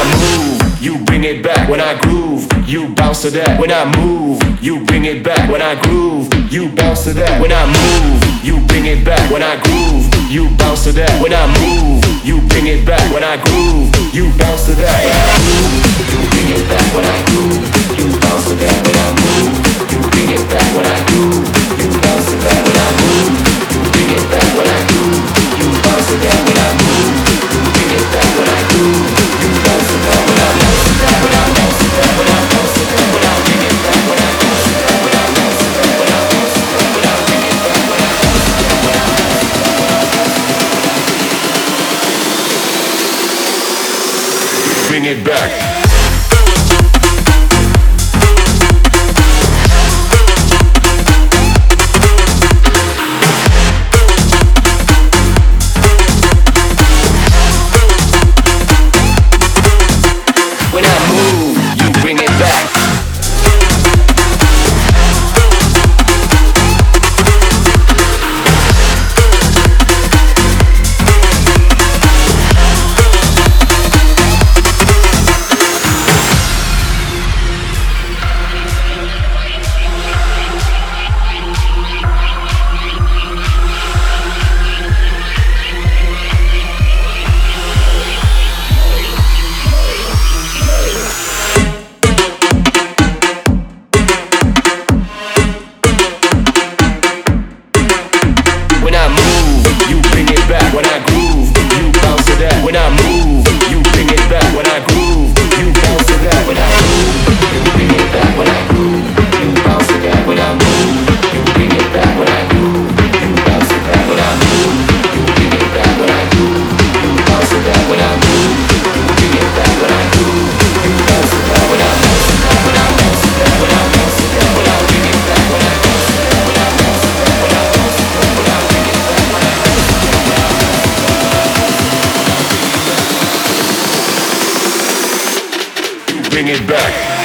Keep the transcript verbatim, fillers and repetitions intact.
move, you bring it back. When I groove, you bounce to that. When I move, you bring it back. When I groove, you bounce to that. When I move, you bring it back. When I groove, you bounce to that. When I move, you bring it back. When I groove, you bounce to that. When I move, you bring it back. When I groove, you bounce to that. When I move, you bring it back. When I groove, you bounce to that. When I move, you bring it back. When I groove, you bounce to that. When I move, you bring it back. When I groove, you bounce to that. When I bounce to that. When I bounce to that. When I bounce to that. When I bring it back. When I bounce to that. When I bounce to that. When I bounce to that. When I bring it back. When I bounce to that. When I bounce to that. When I bounce to that. Bring it back. Bring it back.